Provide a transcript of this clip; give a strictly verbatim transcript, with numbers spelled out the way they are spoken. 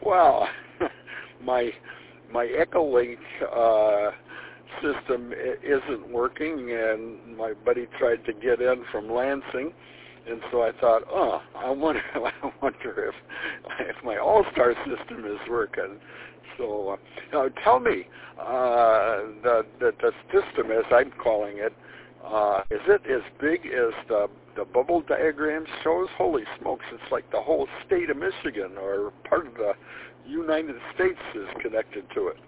Well, my my Echolink uh, system i- isn't working, and my buddy tried to get in from Lansing, and so I thought, oh, I wonder, I wonder if if my All-Star system is working. So uh, now tell me, uh, the, the the system, as I'm calling it, uh, is it as big as the the bubble diagram shows? Holy smokes! It's like the whole state of Michigan or part of the United States is connected to it.